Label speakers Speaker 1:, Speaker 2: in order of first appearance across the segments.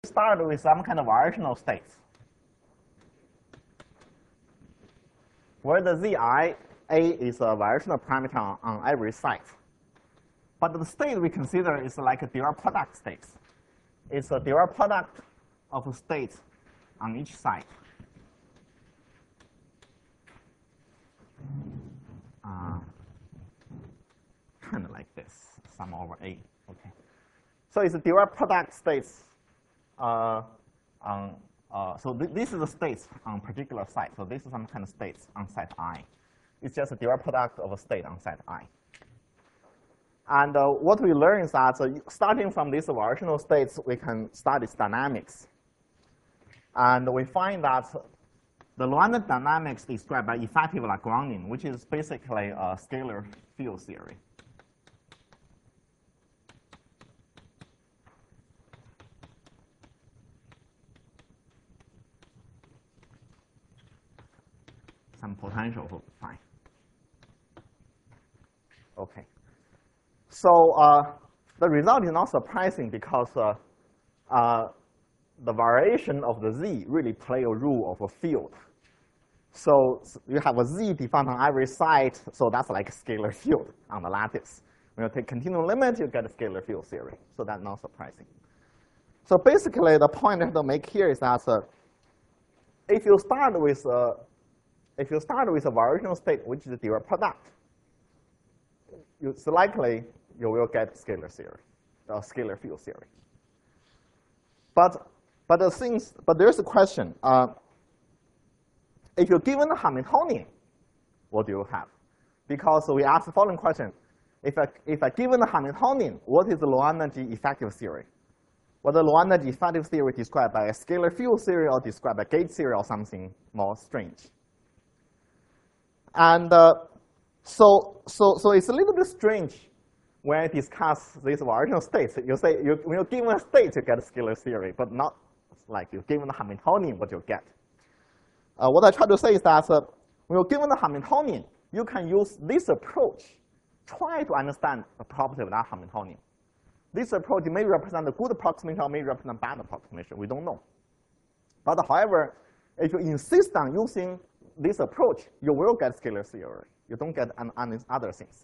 Speaker 1: Start with some kind of variational states where the zi a is a variational parameter on every site. But the state we consider is like a Dirac product state. It's a Dirac product of states on each site. Kind of like this, sum over a. Okay. So it's a Dirac product states this is the states on particular site. So this is some kind of states on site I. It's just a Dirac product of a state on site I. And what we learn is that starting from these variational states, we can study dynamics. And we find that the Lorentz dynamics described by effective Lagrangian, which is basically a scalar field theory. Some potential for phi. Okay. So the result is not surprising because the variation of the z really play a role of a field. So you have a z defined on every site, so that's like a scalar field on the lattice. When you take continuum limit, you get a scalar field theory. So that's not surprising. So basically, the point I have to make here is that if you start with a variational state, which is a Dirac product, it's likely you will get scalar theory, scalar field theory. But there's a question. If you're given a Hamiltonian, what do you have? Because we asked the following question. If I given a Hamiltonian, what is the low energy effective theory? Well, the low energy effective theory described by a scalar field theory or described by gauge theory or something more strange. And so it's a little bit strange when I discuss these variational states. You say when you're given a state, you get a scalar theory, but not like you're given a Hamiltonian, what you get. What I try to say is that when you're given a Hamiltonian, you can use this approach, try to understand the property of that Hamiltonian. This approach may represent a good approximation or may represent a bad approximation. We don't know. But however, if you insist on using this approach, you will get scalar theory. You don't get other things.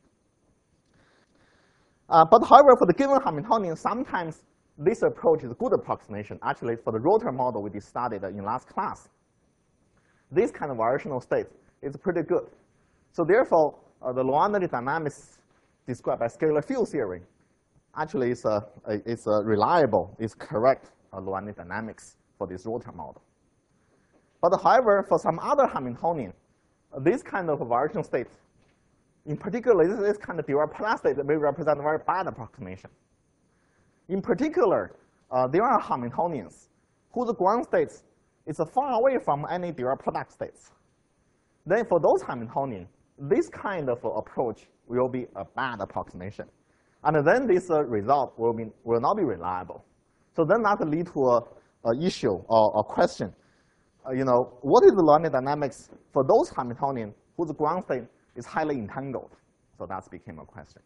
Speaker 1: But however, for the given Hamiltonian, sometimes this approach is a good approximation. Actually, for the rotor model we studied in last class, this kind of variational state is pretty good. So therefore, the low energy dynamics described by scalar field theory actually is reliable, is correct low energy dynamics for this rotor model. But however, for some other Hamiltonian, this kind of variational state, in particular, this kind of Dirac product state may represent a very bad approximation. In particular, there are Hamiltonians whose ground states is far away from any Dirac product states. Then for those Hamiltonians, this kind of approach will be a bad approximation. And then this result will not be reliable. So then that lead to an issue or a question. What is the linear dynamics for those Hamiltonian whose ground state is highly entangled? So that became a question.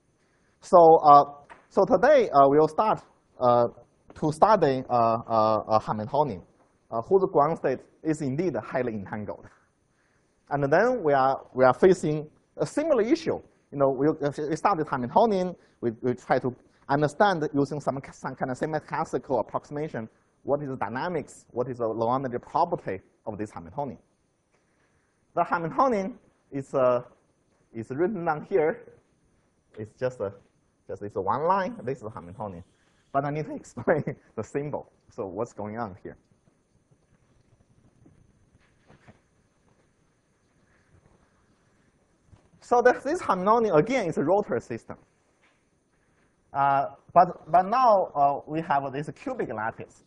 Speaker 1: So today we'll start to study a Hamiltonian whose ground state is indeed highly entangled. And then we are facing a similar issue. We start with Hamiltonian. We try to understand using some kind of semi-classical approximation what is the dynamics, what is the low energy property of this Hamiltonian. The Hamiltonian is written down here. It's just it's a one line. This is a Hamiltonian. But I need to explain the symbol. So what's going on here? Okay. So this Hamiltonian, again, is a rotor system. But now we have this cubic lattice.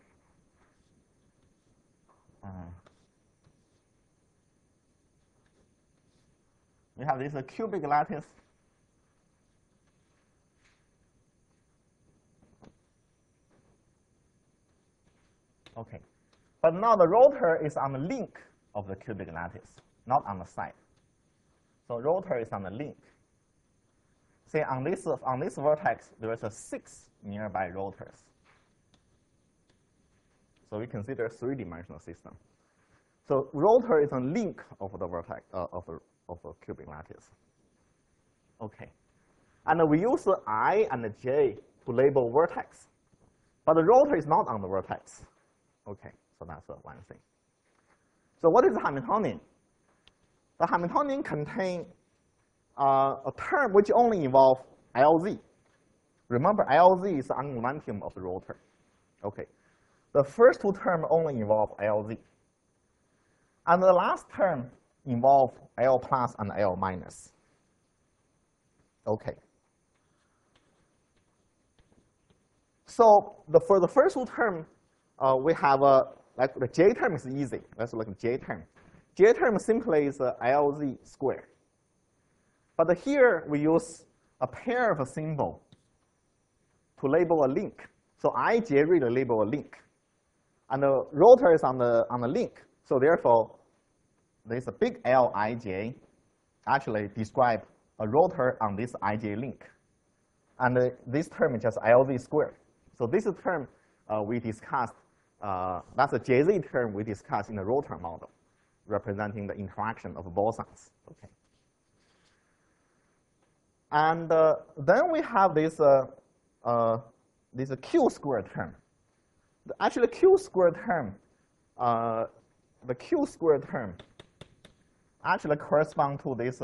Speaker 1: We have this cubic lattice. Okay. But now the rotor is on the link of the cubic lattice, not on the side. So rotor is on the link. See, on this vertex, there is 6 nearby rotors. So we consider a three-dimensional system. So rotor is a link of the vertex of a cubic lattice. Okay, and we use I and J to label vertex, but the rotor is not on the vertex. Okay, so that's one thing. So what is the Hamiltonian? The Hamiltonian contains a term which only involves LZ. Remember, LZ is the angular momentum of the rotor. Okay, the first two terms only involve LZ. And the last term involve L plus and L minus. Okay. So for the first two terms, we have like the J term is easy. Let's look at J term. J term simply is LZ squared. But here we use a pair of a symbol to label a link. So IJ really label a link. And the rotor is on the link. So therefore, there's a big Lij actually describe a rotor on this IJ link. And this term is just LZ squared. So this term we discussed, that's a JZ term we discussed in the rotor model, representing the interaction of bosons. Okay. And then we have this Q squared term. Actually, Q squared term, the Q squared term actually correspond to this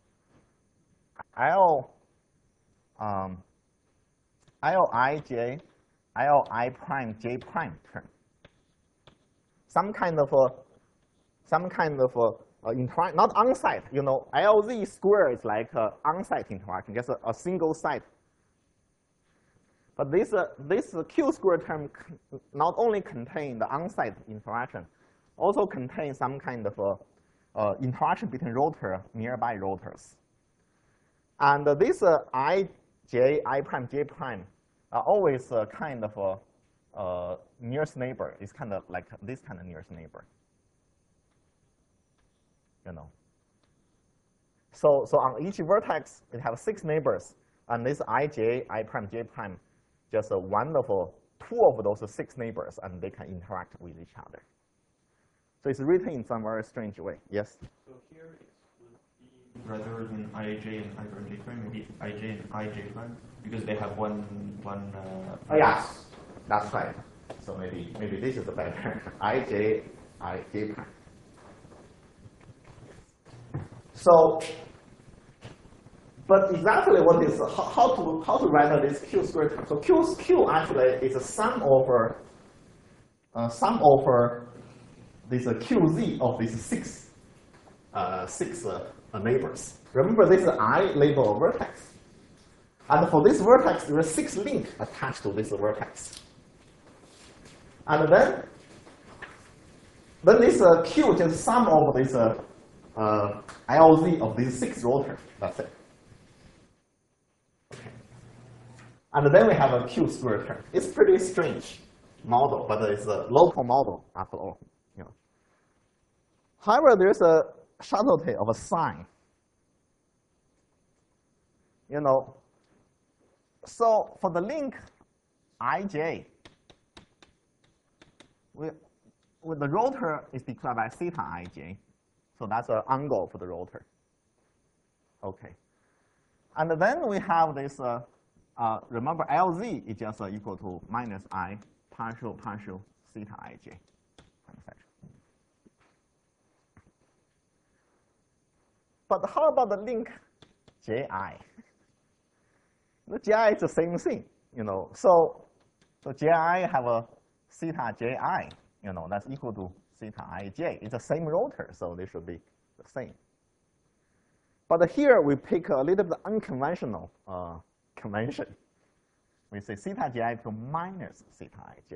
Speaker 1: Lij, Li prime J prime term. Some kind of interaction, not on-site. You know, LZ square is like on-site interaction, just a single site. But this Q square term not only contains the on-site interaction, also contains some kind of interaction between rotor, nearby rotors. And this Ij, I prime, J prime are always kind of nearest neighbor. It's kind of like this kind of nearest neighbor. You know. So on each vertex, it has 6 neighbors, and this Ij, I prime, J prime, just one of two of those 6 neighbors, and they can interact with each other. So it's written in some very strange way. Yes?
Speaker 2: So here it would be rather than Ij and I prime J prime, maybe Ij and Ij prime, because they have one.
Speaker 1: Oh yes, that's right. So maybe this is better. Ij, J prime. So, but exactly what is how to write this Q squared term? So Q actually is a sum over this QZ of these 6 neighbors. Remember, this is I label a vertex, and for this vertex there are 6 links attached to this vertex, and then this Q just sum of this LZ of these 6 rotors. That's it. Okay. And then we have a Q squared term. It's pretty strange model, but it's a local model after all. You know. However, there's a subtlety of a sign. You know. So for the link Ij, with the rotor is declared by theta Ij. So that's an angle for the rotor. Okay. And then we have this, remember LZ is just equal to minus I partial theta Ij. But how about the link Ji? The Ji is the same thing, you know. So Ji have a theta Ji, you know, that's equal to theta Ij. It's the same rotor, so they should be the same. But here we pick a little bit unconventional convention. We say theta Ji equal minus theta Ij.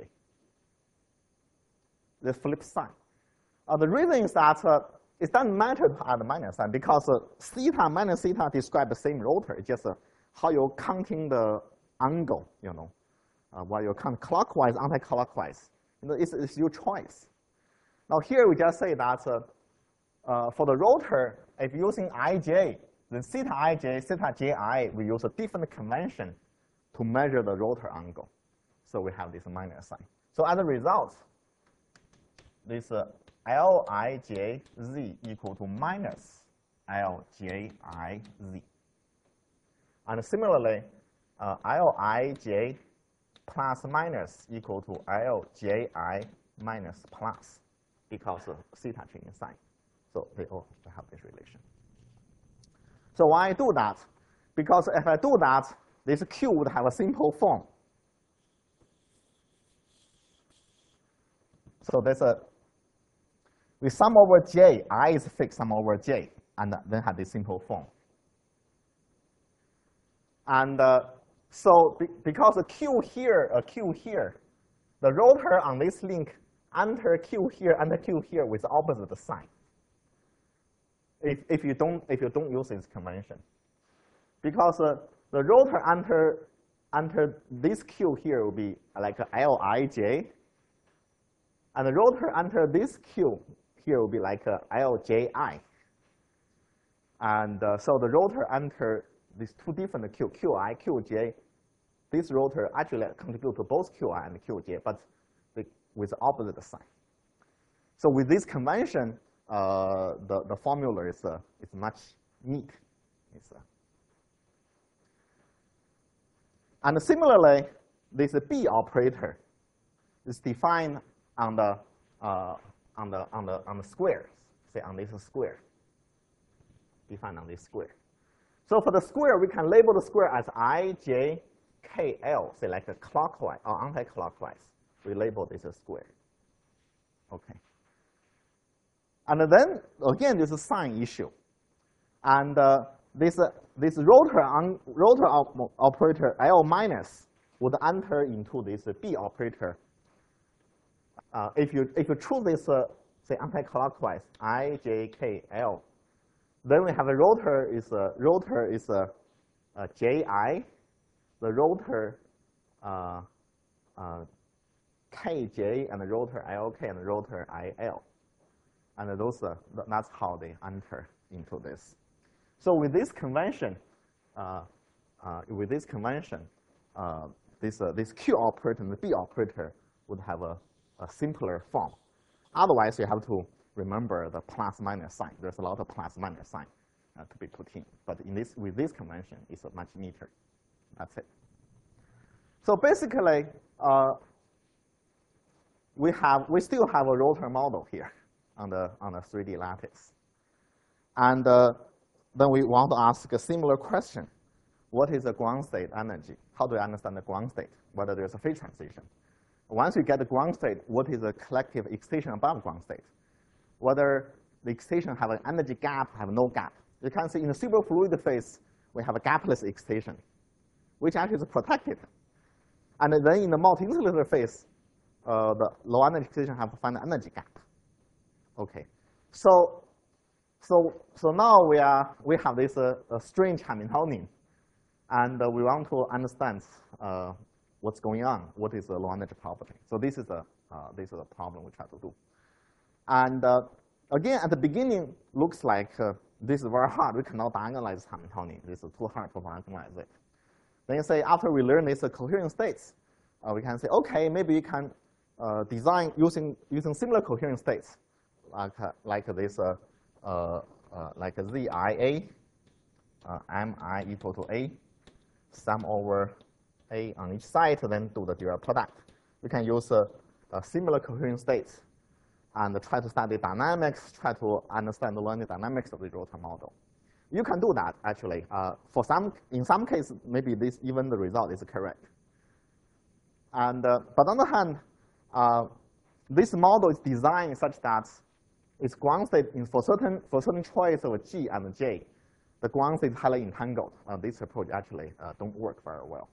Speaker 1: The flip side. The reason is that it doesn't matter to add the minus sign because theta minus theta describe the same rotor. It's just how you're counting the angle, you know, while you count clockwise, anti-clockwise. You know, it's your choice. Now here we just say that for the rotor, if using Ij, then theta Ij, theta Ji, we use a different convention to measure the rotor angle. So we have this minus sign. So as a result, this Lij z equal to minus Lji z. And similarly, Lij plus minus equal to Lji minus plus, because of theta changing sign. So they all have this relation. So why I do that? Because if I do that, this Q would have a simple form. So there's we sum over J, I is fixed sum over J, and then have this simple form. And so because a Q here, the rotor on this link enter Q here, enter Q here with opposite sign. If you don't use this convention, because the rotor enter this Q here will be like a Lij, and the rotor enter this Q here will be like a Lji. And so the rotor enter these two different Q, Qi, Qj. This rotor actually contribute to both Qi and Qj, but with opposite sign. So with this convention, the formula is much neat. And similarly, this B operator is defined on the square. Say on this square, defined on this square. So for the square, we can label the square as ijkl, say like a clockwise or anti-clockwise. We label this as square. Okay. And then again, there's a sign issue, and this rotor operator L minus would enter into this B operator. If you choose this say anti-clockwise ijkl, then we have a rotor is ji, the rotor kj, and the rotor lk, and the rotor il. And that's how they enter into this. So with this convention, this Q operator and the B operator would have a simpler form. Otherwise, you have to remember the plus minus sign. There's a lot of plus minus sign to be put in. But with this convention, it's much neater. That's it. So basically, we still have a rotor model here on the 3D lattice. And then we want to ask a similar question. What is the ground state energy? How do I understand the ground state? Whether there's a phase transition. Once you get the ground state, what is the collective excitation above ground state? Whether the excitation have an energy gap, have no gap. You can see in the superfluid phase, we have a gapless excitation, which actually is protected. And then in the multi-insular phase, the low energy excitation have to find the energy gap. Okay, so now we have this strange Hamiltonian, and we want to understand what's going on. What is the low energy property? So this is the problem we try to do. And again, at the beginning, looks like this is very hard. We cannot diagonalize Hamiltonian. This is too hard to diagonalize it. Then you say after we learn these coherent states, we can say okay, maybe we can design using similar coherent states. Like this, like ZIA, MI equal to A, sum over A on each side, then do the Dirac product. We can use similar coherent states and try to study dynamics, try to understand the linear dynamics of the rotor model. You can do that actually. In some cases, maybe even the result is correct. And but on the other hand, this model is designed such that its ground state for certain choice of G and J, the ground state is highly entangled. This approach actually don't work very well.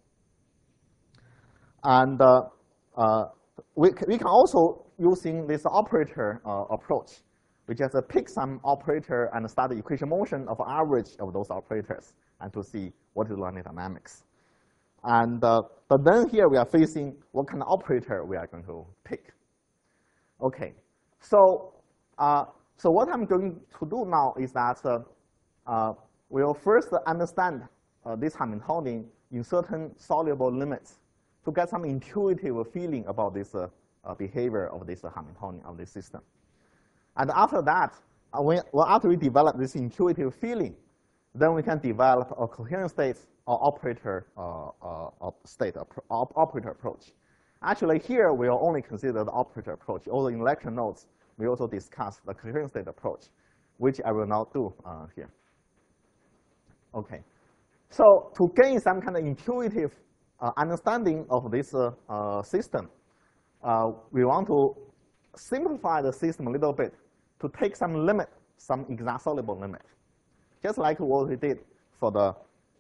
Speaker 1: And we can also using this operator approach, we just pick some operator and study equation motion of average of those operators and to see what is linear dynamics. And but then here we are facing what kind of operator we are going to pick. Okay, so what I'm going to do now is that we'll first understand this Hamiltonian in certain soluble limits to get some intuitive feeling about this behavior of this Hamiltonian of this system. And after that, after we develop this intuitive feeling, then we can develop a coherent state or operator operator approach. Actually, here we will only consider the operator approach. Although in lecture notes, we also discuss the coherent state approach, which I will not do here. Okay. So to gain some kind of intuitive understanding of this system, we want to simplify the system a little bit to take some limit, some exact-soluble limit, just like what we did for the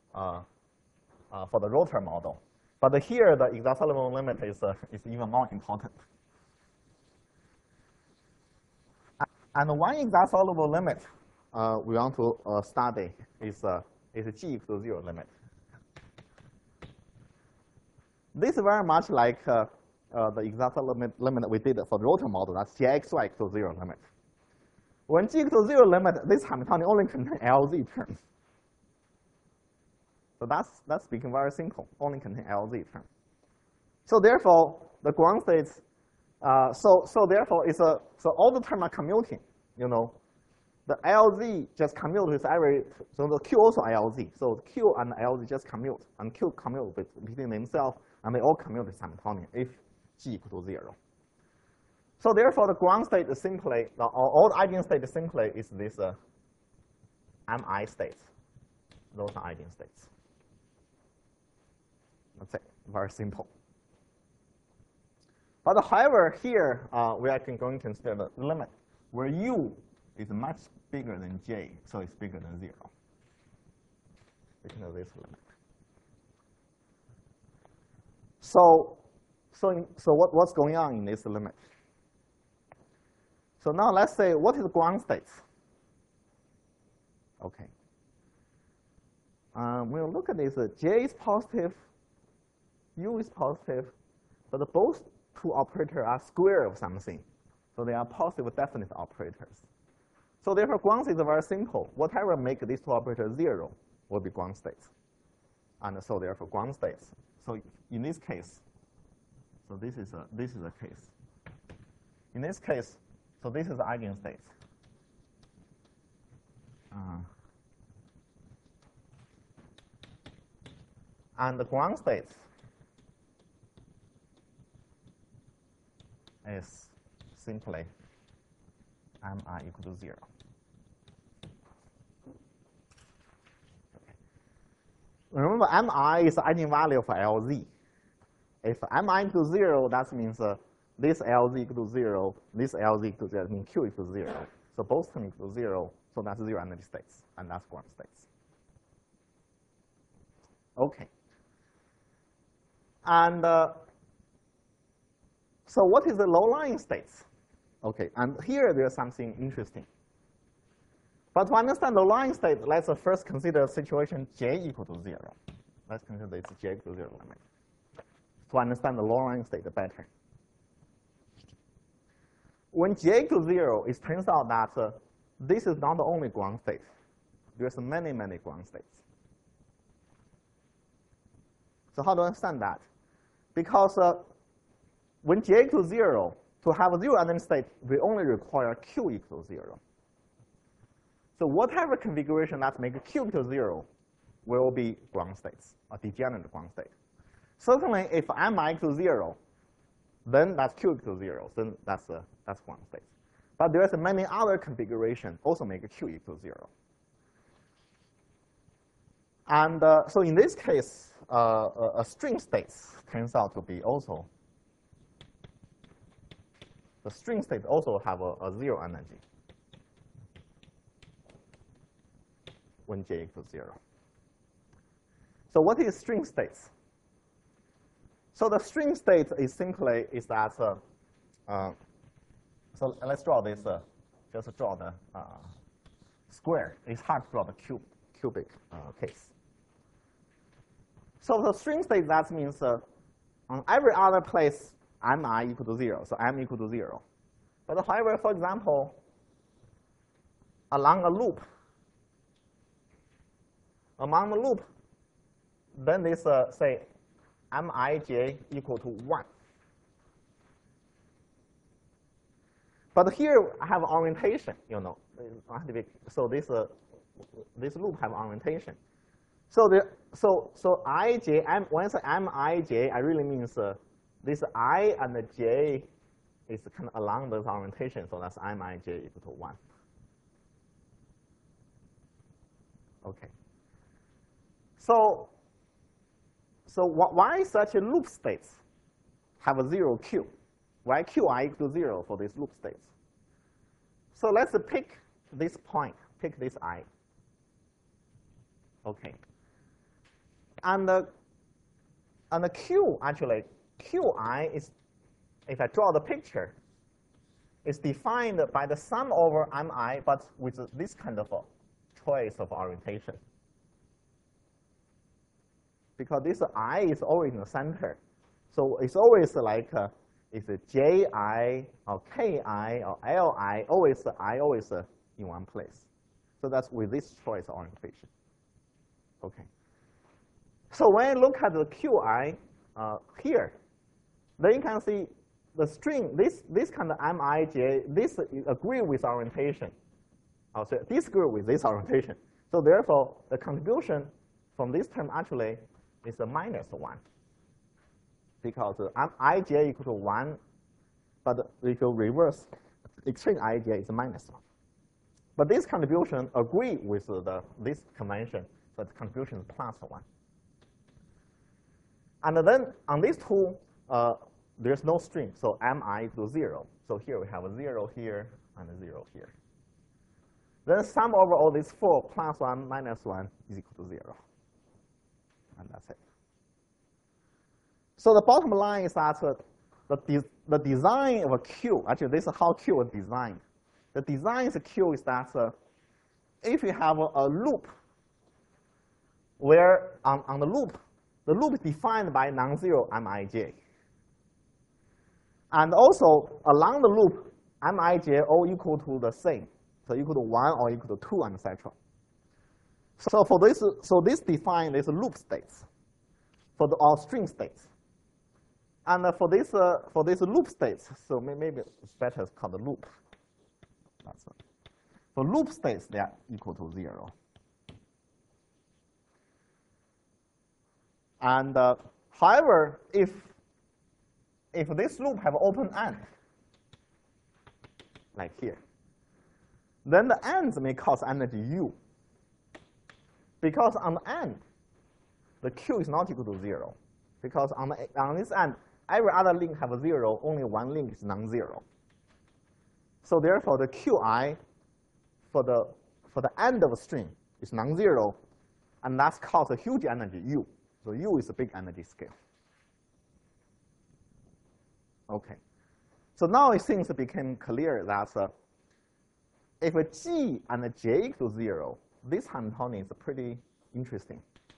Speaker 1: rotor model. But here, the exact-soluble limit is even more important. And one exact-soluble limit we want to study is G equals 0 limit. This is very much like the exact limit we did for the rotor model. That's Gxy equals 0 limit. When G equals 0 limit, this Hamiltonian only contains LZ terms. So that's speaking very simple, only contain LZ terms. So therefore, the ground states, so therefore, so all the terms are commuting, you know. The LZ just commute with every, so the Q also LZ. So Q and LZ just commute, and Q commute between themselves, and they all commute with Hamiltonian if G equals 0. So therefore, the ground state is simply, all the eigenstate simply is this MI states. Those are eigenstates. That's it, very simple. But however, here we are going to consider the limit where U is much bigger than J, so it's bigger than 0. Because of this limit. So what's going on in this limit? So now let's say, what is the ground state? Okay. We'll look at this. J is positive, U is positive, but both two operators are square of something. So they are positive definite operators. So therefore, ground state is very simple. Whatever make these two operators 0 will be ground states. And so therefore, ground states. So in this case, so this is a case. In this case, so this is the eigenstate. And the ground state is simply MI equal to 0. Okay. Remember, MI is the eigenvalue for LZ. If MI equals 0, that means this LZ equals 0, this LZ equals 0, that means Q equals 0. So both terms equal 0, so that's 0 energy states, and that's ground states. Okay. And so what is the low-lying states? Okay, and here there's something interesting. But to understand the low-lying state, let's first consider the situation J equal to 0. Let's consider this J equal to 0 limit to understand the low-lying state better. When J equals 0, it turns out that this is not the only ground state. There's many, many ground states. So how do I understand that? Because when J equals 0, to have a 0 energy state, we only require Q equals 0. So whatever configuration that makes Q equals 0 will be ground states, or degenerate ground state. Certainly, if MI equals 0, then that's Q equals 0. Then that's ground state. But there's many other configurations also make Q equals 0. And so in this case, a string states turns out to be also, the string state also have a 0 energy when J equals 0. So what is string states? So the string state is simply that, so let's draw this, just draw the square. It's hard to draw the cubic case. So the string state, that means on every other place, MI equal to 0, so M equal to 0. But however, for example, along a loop, among the loop, then this say Mij equal to 1. But here I have orientation, you know. So this loop have orientation. So ij, when I say mij, I really means this I and the j is kind of along this orientation. So that's mij equal to 1. Okay. So why such a loop states have a 0 q? Why qi equal to 0 for these loop states? So let's pick this point, pick this I. Okay. And the q, actually, qi is, if I draw the picture, is defined by the sum over mi, but with this kind of a choice of orientation. Because this I is always in the center. So it's always like, it's a ji or ki or li, always I always in one place. So that's with this choice orientation. Okay. So when I look at the qi here, then you can see the string, this kind of mij, this agree with orientation. Also disagree with this orientation. So therefore, the contribution from this term actually is a -1. Because ij equal to 1, but if you reverse, extreme ij is -1. But this contribution agree with this convention, so the contribution is +1. And then on these two, there's no string, so mi equal to 0. So here we have a 0 here and a 0 here. Then sum over all these 4 +1 -1 is equal to 0. And that's it. So the bottom line is that the design of a Q, actually this is how Q is designed. The design of a Q is that if you have a loop where on the loop is defined by non-zero mij. And also along the loop, mij all equal to the same. So equal to 1 or equal to 2, and etc. So for this, this defines this loop states for all string states. And for this loop states, so maybe it's better called the loop. That's it. For loop states, they are equal to 0. And however, if this loop have open end, like here, then the ends may cause energy U. Because on the end, the Q is not equal to 0. Because on this end, every other link have a 0, only one link is non-zero. So therefore, the Qi for the end of a string is non-zero, and that's causes a huge energy U. So U is a big energy scale. Okay. So now it seems to become clear that if a G and a J equal to 0, this Hamiltonian is pretty interesting.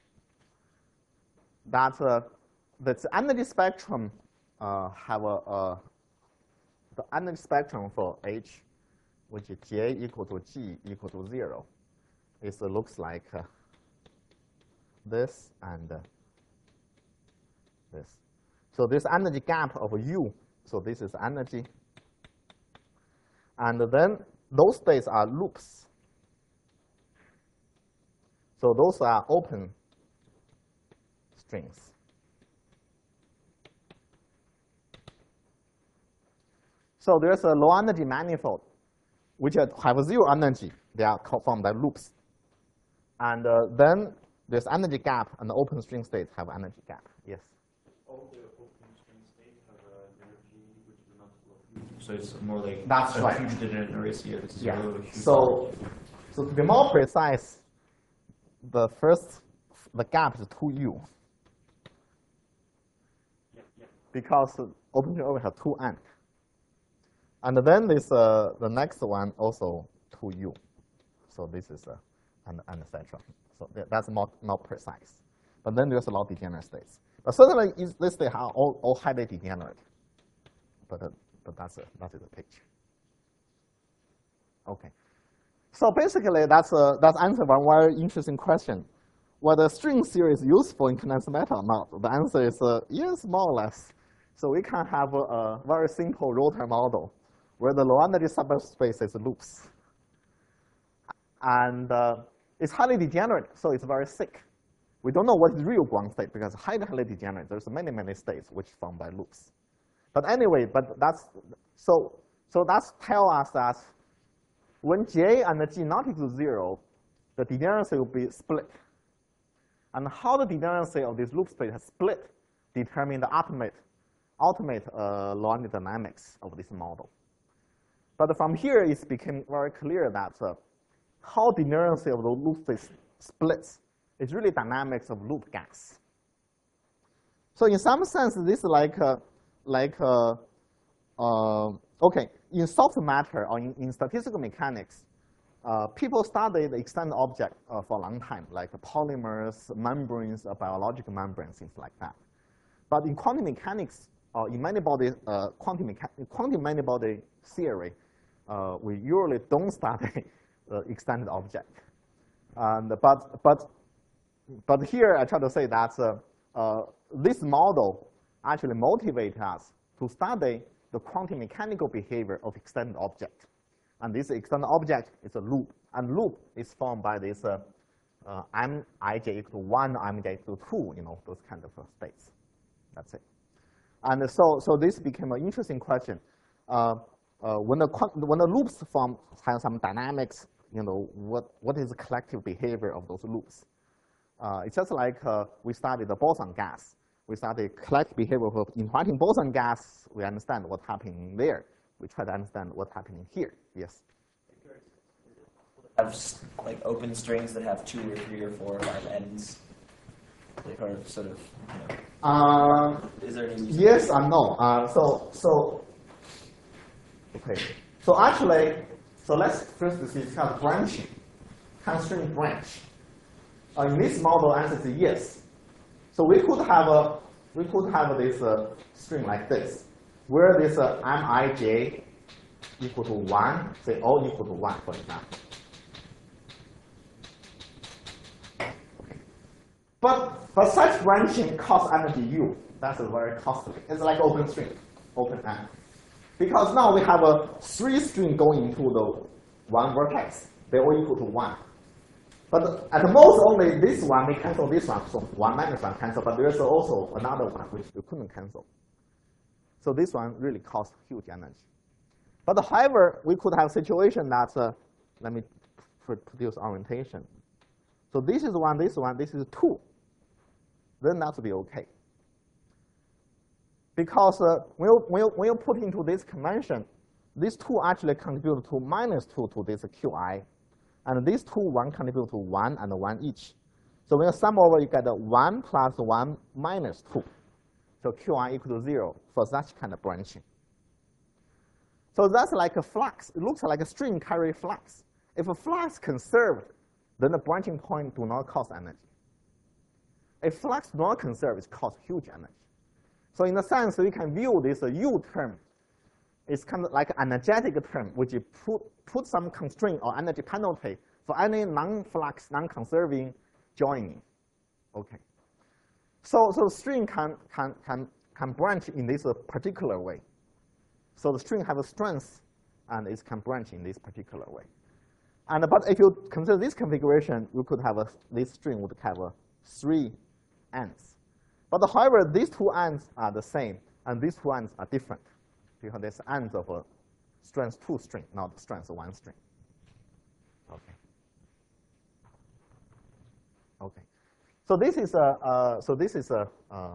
Speaker 1: That the energy spectrum have the energy spectrum for H, which is J equal to G equal to 0, it looks like this and this. So this energy gap of U, so this is energy. And then those states are loops. So those are open strings. So there's a low energy manifold, which have 0 energy. They are formed by loops. And then there's energy gap, and the open string states have energy gap. Yes?
Speaker 2: All the open string states have energy which is not low. So it's more like
Speaker 1: that's
Speaker 2: a
Speaker 1: right.
Speaker 2: Huge degeneracy at 0.
Speaker 1: Yeah. So to be more precise, the gap is 2U. Because open string always have 2 ends. And then this the next one also 2U. So this is and etc. So that's not precise. But then there's a lot of degenerate states. But certainly this state are all highly degenerate. But that is the picture. Okay. So basically that's answer one very interesting question. Whether string theory is useful in condensed matter or not? The answer is yes, more or less. So we can have a very simple rotor model where the low energy subspace is loops. And it's highly degenerate, so it's very thick. We don't know what is real ground state because it's highly degenerate. There's many, many states which formed by loops. But anyway, so that's tell us that when J and G not equal to 0, the degeneracy will be split. And how the degeneracy of this loop space has split determine the ultimate low energy dynamics of this model. But from here, it became very clear that how degeneracy of the loop space splits is really dynamics of loop gas. So in some sense, this is okay, in soft matter or in statistical mechanics, people studied the extended object for a long time, like polymers, membranes, biological membranes, things like that. But in quantum mechanics, in many-body quantum many-body theory, we usually don't study the extended object. But here I try to say that this model actually motivates us to study the quantum mechanical behavior of extended object. And this extended object is a loop. And loop is formed by this Mij equal to 1, Mij equal to 2, those kind of states. That's it. And so this became an interesting question. When the loops form have some dynamics, what is the collective behavior of those loops? It's just like we studied the boson gas. We studied collective behavior of inviting boson gas. We understand what's happening there. We try to understand what's happening here. Yes?
Speaker 3: Have like open strings that have 2 or 3 or 4 or 5 ends. They are sort of, is there any reason?
Speaker 1: Yes and no. Okay. So actually, let's first discuss branching, constraint branch. In this model, answer is yes. So we could have this string like this, where this Mij equal to 1, say O equal to 1, for example. Okay. But such branching costs energy U. That's very costly. It's like open string, open end. Because now we have a 3 string going into the 1 vertex. They all equal to 1. But at the most, only this one, we cancel this one. So 1 minus 1 cancel, but there's also another one which we couldn't cancel. So this one really costs huge energy. But however, we could have a situation that, let me produce orientation. So this is 1, this is 2. Then that would be okay. Because when you put into this convention, these 2 actually contribute to -2 to this Qi. And these 2, 1 contribute to 1 and 1 each. So when you sum over, you get 1 plus 1 minus 2. So Qi equal to 0 for such kind of branching. So that's like a flux. It looks like a string carry flux. If a flux conserved, then the branching point do not cost energy. If flux do not conserve, it costs huge energy. So in a sense, we can view this U term. It's kind of like an energetic term, which you put some constraint or energy penalty for any non-flux, non-conserving joining. Okay. So string can branch in this particular way. So the string have a strength, and it can branch in this particular way. But if you consider this configuration, we could have this string would have 3 ends. But however, these 2 ends are the same, and these 2 ends are different, because there's ends of a strength 2 string, not strength 1 string. Okay. Okay. So this is a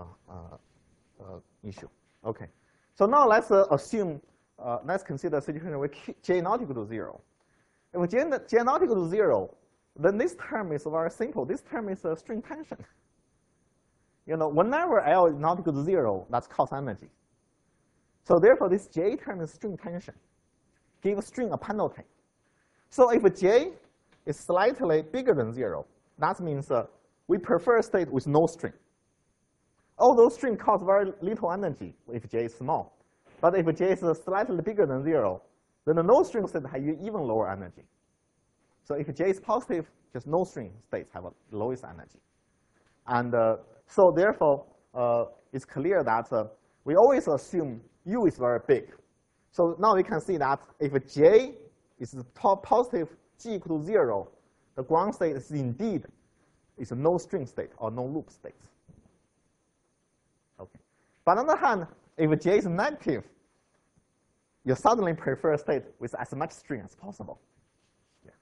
Speaker 1: issue. Okay. So now let's assume, let's consider a situation where J not equal to 0. If J not equal to 0, then this term is very simple. This term is a string tension. Whenever L is not equal to 0, that's cost energy. So therefore, this J term is string tension. Give string a penalty. So if J is slightly bigger than 0, that means we prefer a state with no string. Although string costs very little energy if J is small. But if J is slightly bigger than 0, then the no string state has even lower energy. So if J is positive, just no string states have a lowest energy. And so therefore, it's clear that we always assume U is very big. So now we can see that if J is positive G equal to 0, the ground state is indeed a no string state or no loop state. Okay. But on the other hand, if J is negative, you suddenly prefer a state with as much string as possible. Yeah.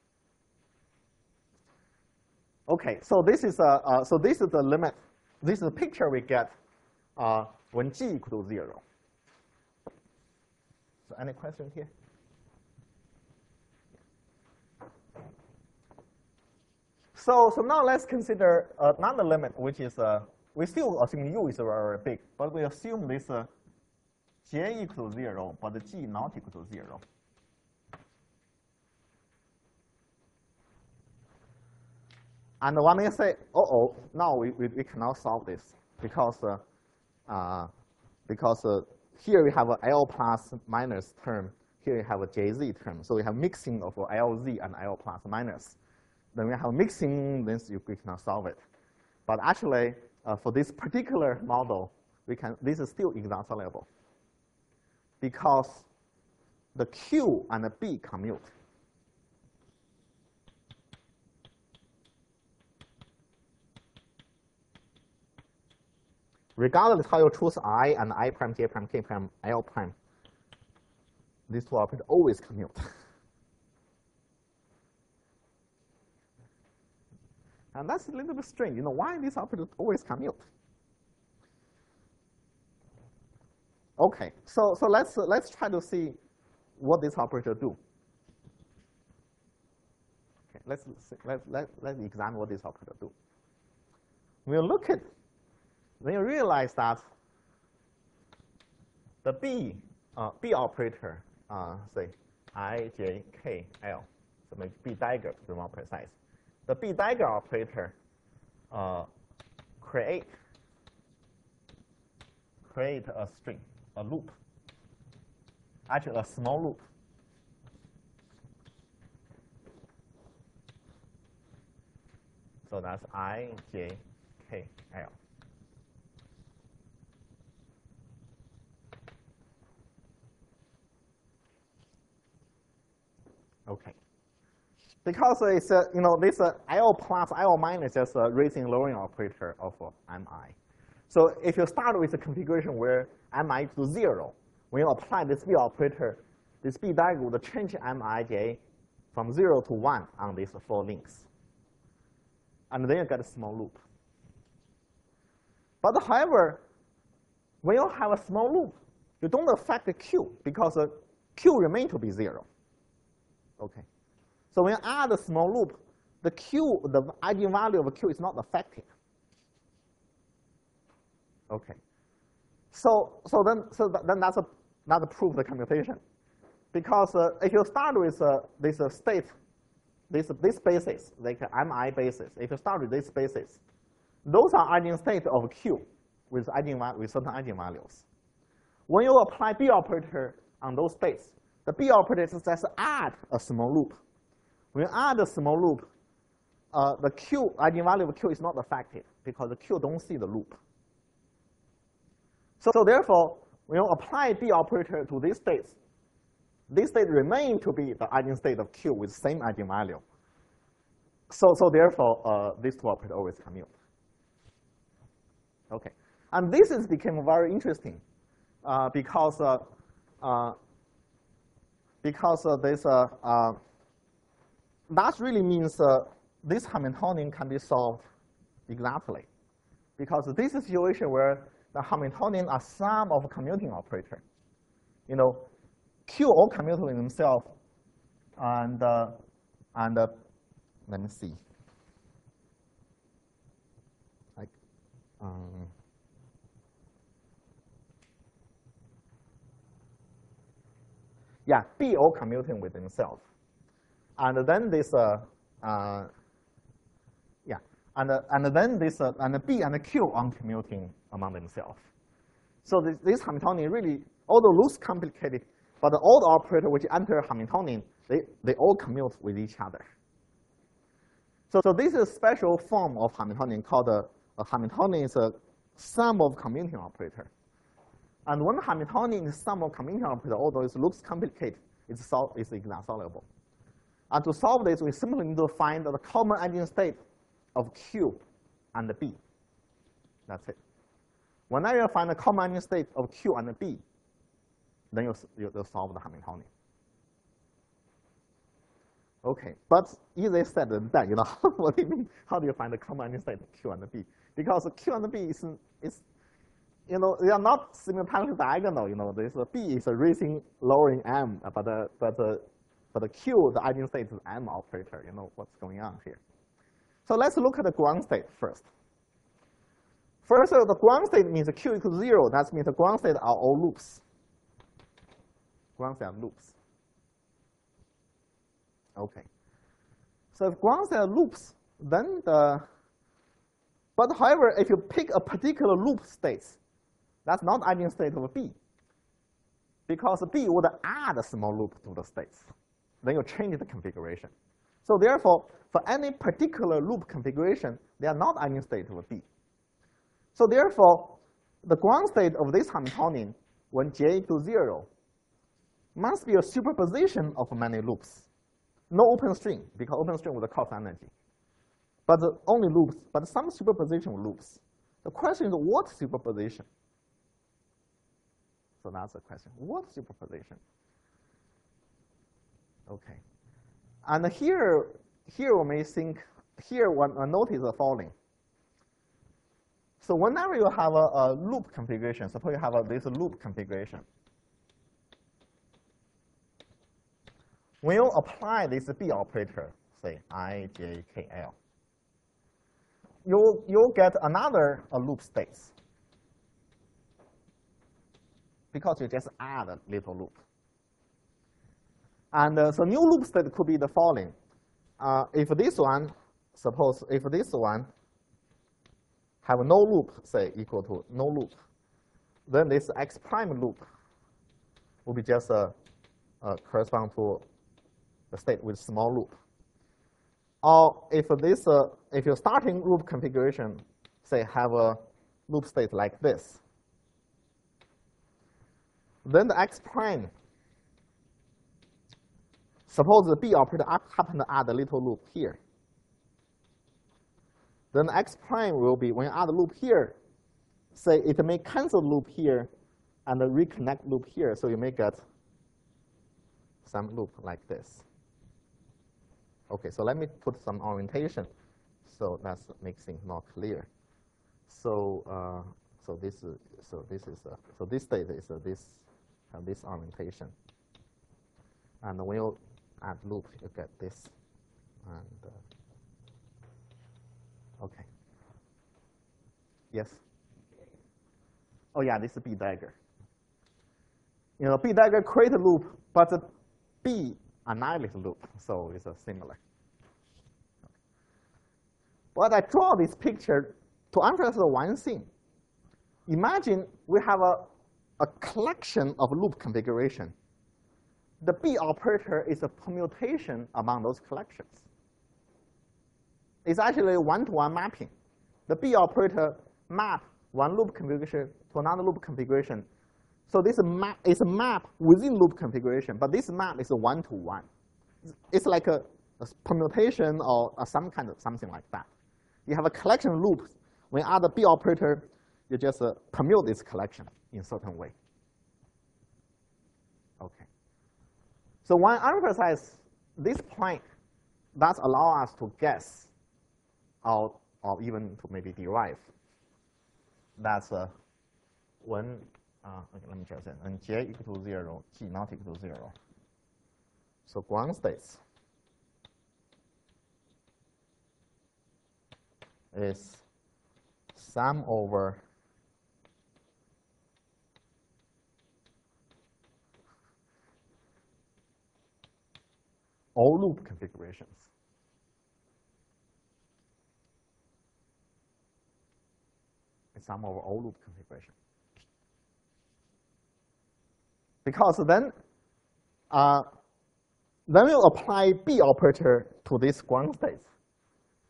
Speaker 1: Okay, so this is the limit. This is the picture we get when G equal to 0. So any question here? So now let's consider another limit, which is we still assume U is very big, but we assume this J equal to 0, but G not equal to 0. And one may say, now we cannot solve this because here we have a L plus minus term, here we have a JZ term. So we have mixing of LZ and L plus minus. Then we have mixing, then we cannot solve it. But actually, for this particular model, this is still exhaust-soluble because the Q and the B commute. Regardless how you choose I and I prime, J prime, K prime, L prime, these two operators always commute. And that's a little bit strange. Why these operators always commute? Okay, so let's try to see what this operator do. Okay, let's examine what this operator do. We'll look at. Then you realize that the B operator, say I, J, K, L, so maybe B dagger to be more precise. The B dagger operator create a string, a loop, actually a small loop. So that's I, J, K, L. Okay, because it's this L plus L minus is a raising lowering operator of Mi. So if you start with a configuration where Mi equals 0, when you apply this B operator, this B dagger would change Mij from 0 to 1 on these 4 links, and then you get a small loop. But however, when you have a small loop, you don't affect the Q because Q remains to be 0. Okay, so when you add a small loop, the eigenvalue of Q is not affected. Okay, so then that's another proof of the commutation, because if you start with this state, this basis, like Mi basis, if you start with this basis, those are eigenstates of Q with certain eigenvalues. When you apply B operator on those states, the B operator just add a small loop. When you add a small loop, the Q eigenvalue of Q is not affected because the Q don't see the loop. So therefore, when you apply B operator to these states remain to be the eigenstate of Q with same eigenvalue. So therefore, these two operators always commute. Okay, and this has become very interesting because this that really means this Hamiltonian can be solved exactly, because this is a situation where the Hamiltonian are sum of commuting operator. Q all commute with themselves, and let me see. Like, yeah, B all commuting with themselves, and then this and then this and B and Q are commuting among themselves. So this Hamiltonian really, although looks complicated, but all the operators which enter Hamiltonian, they all commute with each other. So this is a special form of Hamiltonian called a Hamiltonian is a sum of commuting operator. And when Hamiltonian is sum of commutative operator, although it looks complicated, it's insoluble. And to solve this, we simply need to find the common eigenstate of Q and B. That's it. Whenever you find the common eigenstate of Q and B, then you'll solve the Hamiltonian. Okay, but easier said than done. What do you mean? How do you find the common eigenstate of Q and B? Because Q and B is they are not simultaneously diagonal. This B is raising, lowering M, but the Q, the eigenstate is M operator. What's going on here. So let's look at the ground state first. First, the ground state means Q equals 0. That means the ground state are all loops. Ground state are loops. Okay. So if ground state are loops, then but however, if you pick a particular loop state, that's not eigenstate of B, because B would add a small loop to the states. Then you change the configuration. So therefore, for any particular loop configuration, they are not eigenstate of B. So therefore, the ground state of this Hamiltonian, when J equals 0, must be a superposition of many loops. No open string, because open string would cost energy. But only loops, but some superposition of loops. The question is, what superposition? So that's the question. What superposition? Okay. And here we may think, here one notice the following. So whenever you have a loop configuration, suppose you have this loop configuration. When you apply this B operator, say I, J, K, L, you'll get another loop states, because you just add a little loop. And so new loop state could be the following. If this one, suppose if this one have no loop, say equal to no loop, then this X prime loop will be just correspond to the state with small loop. Or if your starting loop configuration, say, have a loop state like this, then the X prime, suppose the B operator happen to add a little loop here. Then X prime will be, when you add a loop here, say it may cancel loop here and reconnect loop here, so you may get some loop like this. Okay, so let me put some orientation, so that makes things more clear. So this state is this orientation, and when you add loop, you get this, and okay. Yes. Oh yeah, this is B dagger. B dagger create a loop, but the B annihilate loop, so it's similar. But I draw this picture to emphasize one thing. Imagine we have a collection of loop configuration. The B operator is a permutation among those collections. It's actually a one-to-one mapping. The B operator map one loop configuration to another loop configuration. So this map is a map within loop configuration, but this map is a one-to-one. It's like a permutation or some kind of something like that. You have a collection of loops. When you add the B operator, you just permute this collection in a certain way. Okay. So when I emphasize this point, that allows us to guess or even to maybe derive. That's when, okay, let me just say, when J equal to 0, G not equal to 0. So ground states is sum over all loop configurations. It's sum over all loop configuration. Because then we'll apply B operator to this ground states.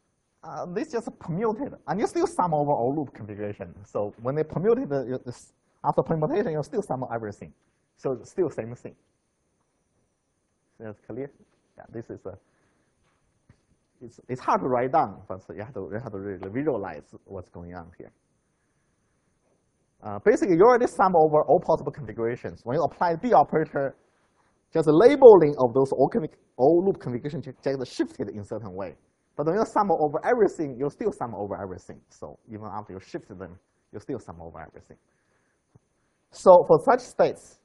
Speaker 1: This just permuted, and you still sum over all loop configuration. So when they permuted, After permutation, you still sum everything. So it's still same thing. That's clear? Yeah, this is a. It's hard to write down, but you have to really visualize what's going on here. Basically, you already sum over all possible configurations. When you apply the B operator, just the labeling of those all loop configurations just shifted in a certain way. But when you sum over everything, you still sum over everything. So even after you shift them, you still sum over everything. So for such states,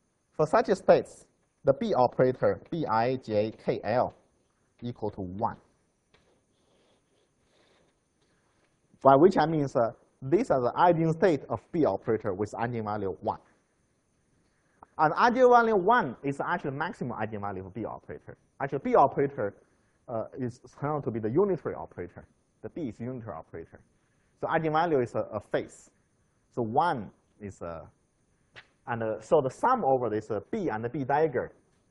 Speaker 1: the B operator Bijkl equal to 1. By which I mean these are the eigenstate of B operator with eigenvalue 1. And eigenvalue 1 is actually maximum eigenvalue of B operator. Actually, B operator is turned out to be the unitary operator. The B is unitary operator. So eigenvalue is a phase. So 1 is a, so the sum over this B and the B dagger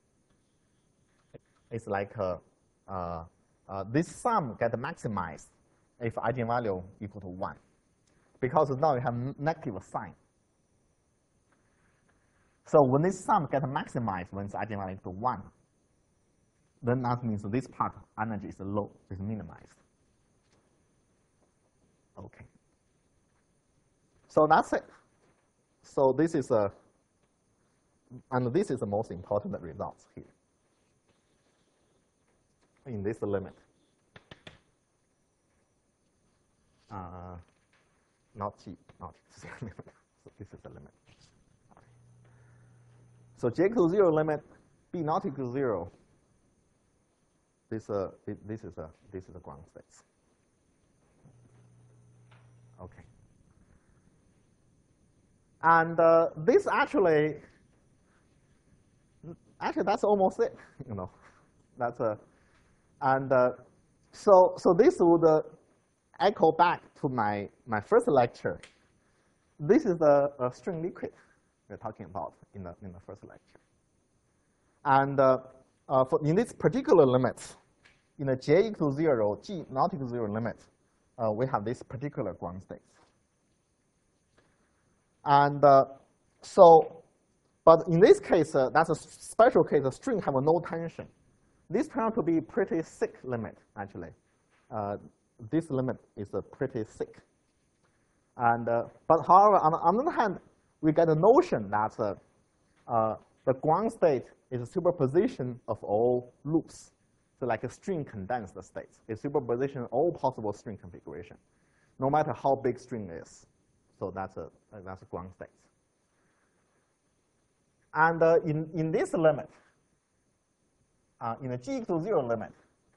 Speaker 1: is like this sum get maximized if eigenvalue equal to 1. Because now you have negative sign. So when this sum gets maximized when its eigenvalue equal to 1, then that means this part energy is low, is minimized. Okay. So that's it. So this is and this is the most important results here in this limit. Not G, not Z limit. So this is the limit. So J equals 0 limit, B not equal to 0. This is a ground state. Okay. And this actually that's almost it. You know, that's a, and so this would echo back to my first lecture. This is a string liquid we're talking about in the first lecture. And in this particular limit, in the J equal to 0, G not equal to 0 limit, we have this particular ground state. And but in this case, that's a special case. The string have no tension. This turned out to be pretty thick limit, actually. This limit is pretty thick. And but however, on the other hand, we get the notion that the ground state is a superposition of all loops. So like a string condensed state, a superposition of all possible string configuration, no matter how big string is. So that's a ground state. And in this limit, in the G equal to 0 limit,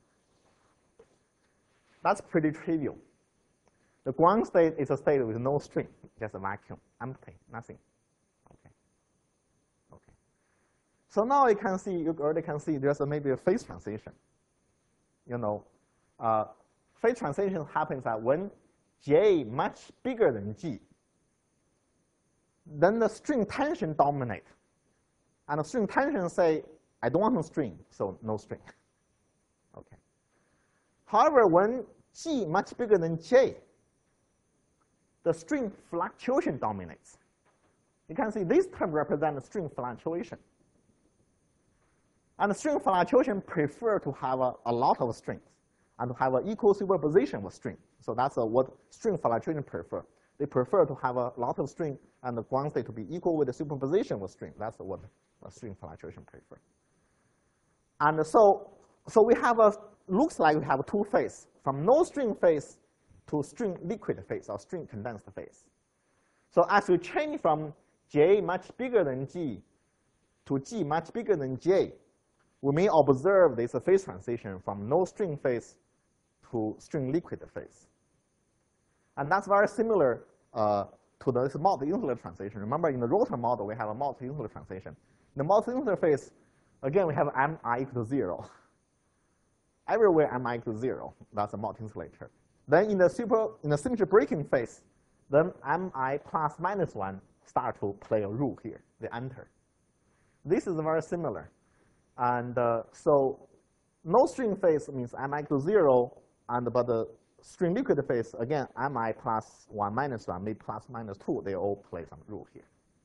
Speaker 1: that's pretty trivial. The ground state is a state with no string, just a vacuum, empty, nothing. Okay. Okay. So now you already can see there's maybe a phase transition. You know, phase transition happens that when J much bigger than G, then the string tension dominate. And the string tension say, I don't want no string, so no string. Okay. However, when G much bigger than J, the string fluctuation dominates. You can see this term represents string fluctuation. And the string fluctuation prefer to have a lot of strings and to have an equal superposition with string. So that's what string fluctuation prefer. They prefer to have a lot of string and the ground state to be equal with the superposition with string. That's what string fluctuation prefer. And so we have looks like we have two phases, from no string phase to string liquid phase or string condensed phase. So as we change from J much bigger than G to G much bigger than J, we may observe this phase transition from no string phase to string liquid phase. And that's very similar to this multi-insular transition. Remember, in the rotor model, we have a multi-insular transition. In the multi-insular phase, again, we have mi equal to 0. Everywhere mi equal to 0. That's a multi-insulator. Then in the symmetry breaking phase, then mi plus minus 1 start to play a role here. They enter. This is very similar. And so no string phase means mi equal to 0, but string liquid phase, again, mi plus 1 minus 1, mi plus minus 2, they all play some role here.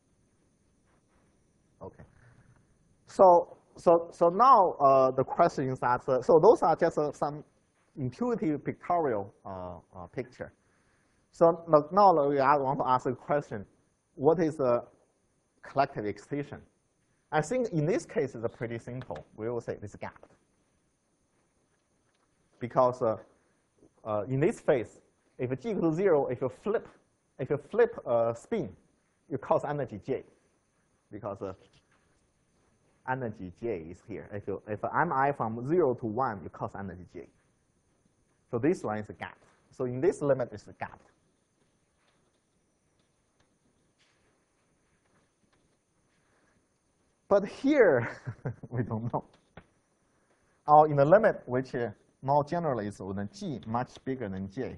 Speaker 1: Okay. So now the question is that, so those are just some intuitive pictorial picture. So now we want to ask a question, what is the collective excitation? I think in this case it's pretty simple. We will say it's gapped. Because in this phase, if g equals 0, if you flip spin, you cause energy J, because energy J is here. If mi from 0 to 1, you cause energy J. So this one is gapped. So in this limit, it's gapped. But here, we don't know. Or in the limit, which more generally is when g much bigger than j.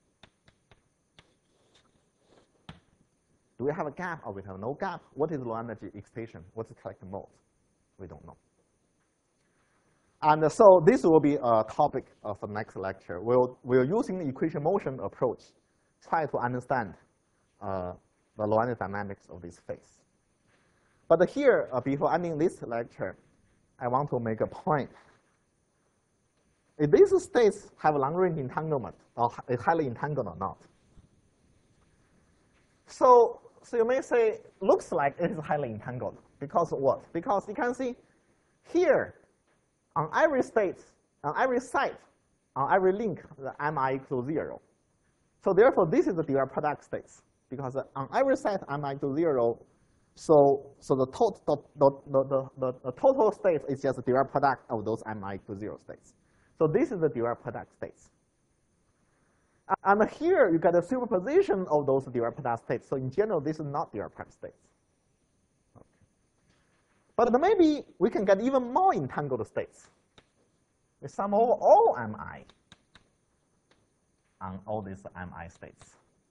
Speaker 1: Do we have a gap or we have no gap? What is low energy excitation? What's the collective mode? We don't know. And so this will be a topic of the next lecture. We're using the equation motion approach, try to understand the low energy dynamics of this phase. But here, before ending this lecture, I want to make a point. If these states have long-range entanglement, or is highly entangled or not. So you may say, looks like it is highly entangled. Because what? Because you can see here, on every state, on every site, on every link, the mi equals 0. So therefore, this is the Dirac product states. Because on every site, mi equals 0, so the total state is just the Dirac product of those mi equals 0 states. So this is the Dirac product states. And here, you get a superposition of those Dirac product states. So in general, this is not Dirac product states. Okay. But maybe we can get even more entangled states. We sum over all mi on all these mi states.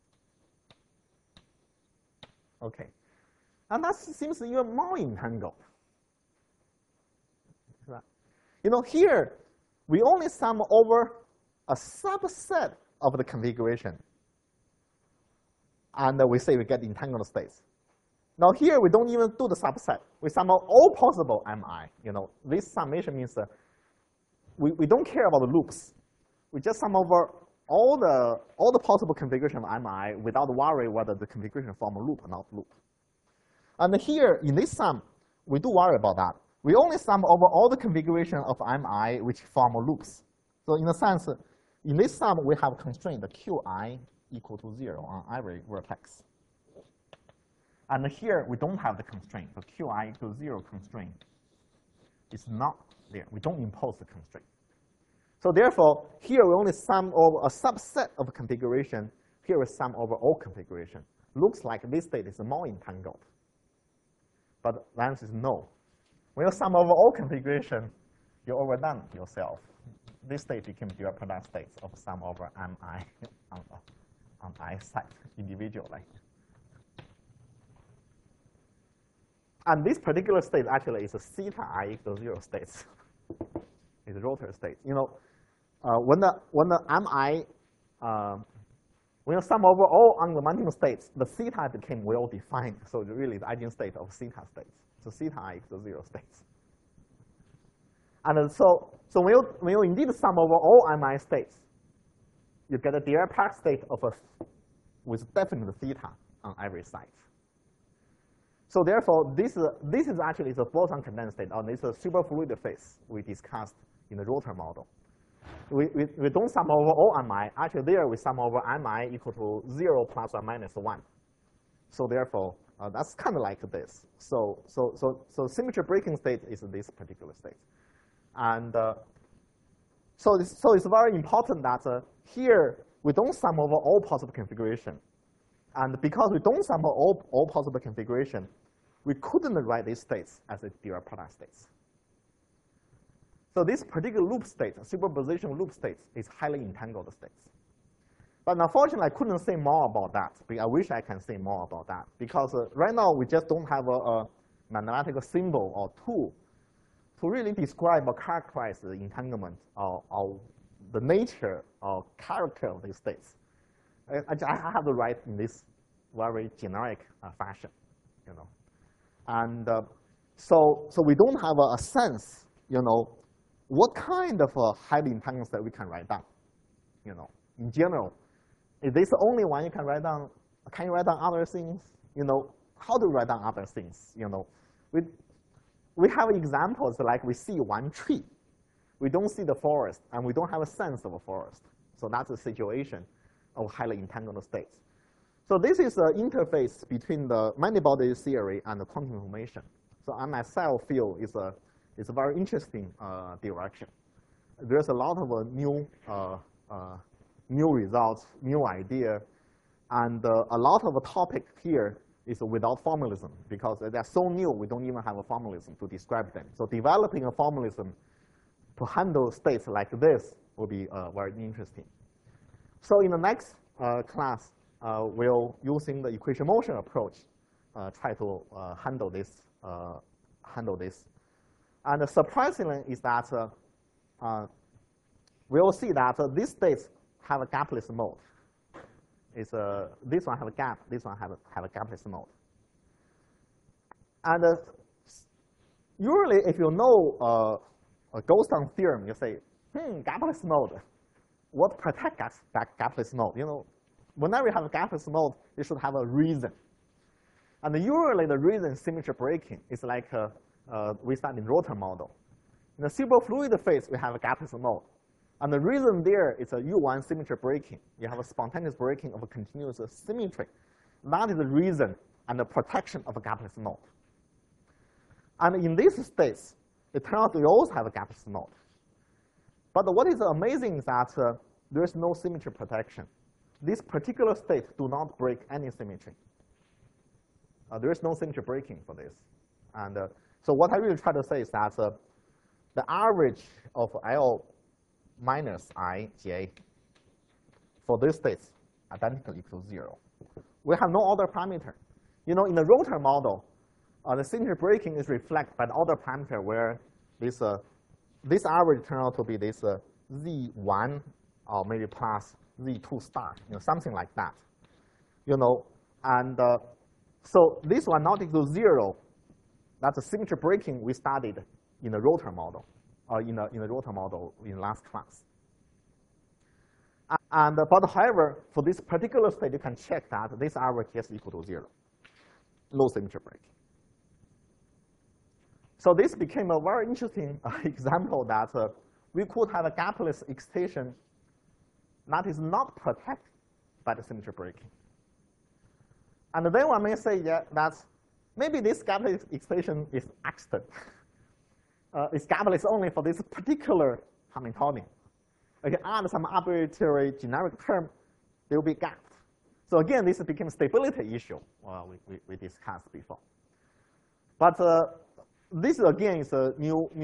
Speaker 1: Okay. And that seems even more entangled. Right? You know, here, we only sum over a subset of the configuration. And we say we get entangled states. Now here, we don't even do the subset. We sum over all possible mi. You know, this summation means we don't care about the loops. We just sum over all the possible configuration of mi without worry whether the configuration form a loop or not loop. And here, in this sum, we do worry about that. We only sum over all the configuration of mi which form loops. So in a sense, in this sum, we have constraint the qi equal to 0 on every vertex. And here, we don't have the constraint. The qi equal to 0 constraint is not there. We don't impose the constraint. So therefore, here we only sum over a subset of configuration. Here we sum over all configuration. Looks like this state is more entangled. But the answer is no. When you sum over all configuration, you overdone yourself. This state became Dirac product states of sum over mi on I site individually. And this particular state actually is a theta I equals 0 states. It's a rotor state. You know, when the mi when you sum over all undimensional states, the theta became well defined. So really the eigenstate of theta states. So theta I equals 0 states. And so when you indeed sum over all mi states, you get a Dirac product state of with definite theta on every site. So therefore, this is actually the boson condensed state, or this is a superfluid phase we discussed in the rotor model. We don't sum over all mi. Actually, there we sum over mi equal to 0 plus or minus 1. So therefore, that's kind of like this. So symmetry breaking state is this particular state. And so it's very important that here we don't sum over all possible configuration. And because we don't sum over all possible configuration, we couldn't write these states as a Dirac product states. So this particular loop state, superposition loop states, is highly entangled states. But unfortunately, I couldn't say more about that. I wish I can say more about that. Because right now, we just don't have a mathematical symbol or tool to really describe or characterize the entanglement or the nature or character of these states. I have to write in this very generic fashion, you know. And so we don't have a sense, you know, what kind of a highly entangled state we can write down, you know. In general, is this the only one you can write down? Can you write down other things? You know, how to write down other things? You know, we have examples like we see one tree, we don't see the forest, and we don't have a sense of a forest. So that's the situation of highly entangled states. So this is the interface between the many-body theory and the quantum information. So I myself feel it's a very interesting direction. There's a lot of new results, new idea, and a lot of the topic here is without formalism because they're so new we don't even have a formalism to describe them. So developing a formalism to handle states like this will be very interesting. So in the next class, we'll using the equation motion approach try to handle this. And surprisingly is that we'll see that these states have a gapless mode. This one have a gap, this one have a gapless mode. And usually if you know a Goldstone theorem, you say, gapless mode, what protects that gapless mode? You know, whenever you have a gapless mode, you should have a reason. And usually the reason is symmetry breaking. It's like we studied in rotor model. In the superfluid phase, we have a gapless mode. And the reason there is a U1 symmetry breaking. You have a spontaneous breaking of a continuous symmetry. That is the reason and the protection of a gapless mode. And in these states, it turns out we always have a gapless mode. But what is amazing is that there is no symmetry protection. This particular state do not break any symmetry. There is no symmetry breaking for this. And so what I really try to say is that the average of L minus ij for these states identical equal to 0. We have no other parameter. You know, in the rotor model, the symmetry breaking is reflected by the other parameter where this average turns out to be this z1 or maybe plus z2 star, you know, something like that. You know, and so this one not equal to 0. That's a symmetry breaking we studied in the rotor model. In the rotor model in last class. But however, for this particular state, you can check that this average is equal to 0. No symmetry breaking. So this became a very interesting example that we could have a gapless excitation that is not protected by the symmetry breaking. And then one may say, yeah, that maybe this gapless excitation is accident. It's gapless only for this particular Hamiltonian. I can add some arbitrary generic term, they will be gapped. So again, this became a stability issue we discussed before. But this again is a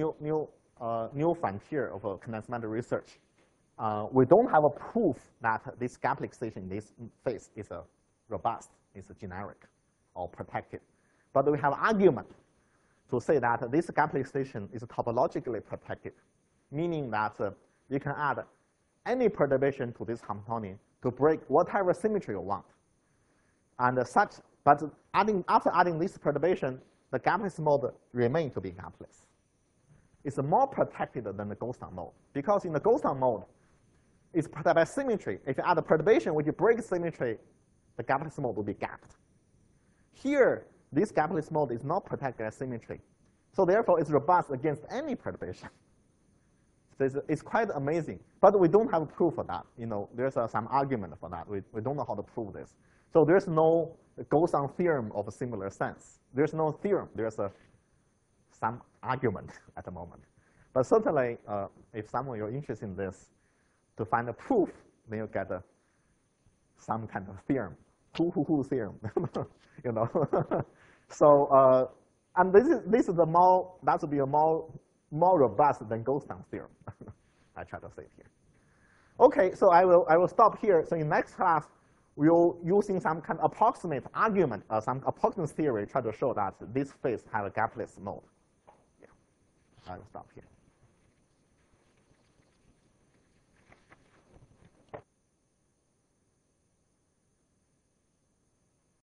Speaker 1: new frontier of condensed matter research. We don't have a proof that this gapless excitation in this phase is robust, is generic or protected. But we have argument to say that this gapless excitation is topologically protected, meaning that you can add any perturbation to this Hamiltonian to break whatever symmetry you want. And but after adding this perturbation, the gapless mode remains to be gapless. It's more protected than the Goldstone mode, because in the Goldstone mode, it's protected by symmetry. If you add a perturbation which breaks symmetry, the gapless mode will be gapped. Here, this gapless mode is not protected by symmetry. So therefore, it's robust against any perturbation. So it's quite amazing. But we don't have proof for that. You know, there's some argument for that. We don't know how to prove this. So there's no Goldstone theorem of a similar sense. There's no theorem. There's some argument at the moment. But certainly, if someone you're interested in this, to find a proof, then you get some kind of theorem. Who theorem, you know. So and this is that would be a more robust than Goldstone theorem. I try to say it here. Okay, so I will stop here. So in next class, we'll using some kind of approximate argument, some approximate theory, try to show that this phase have a gapless mode. Yeah, I will stop here.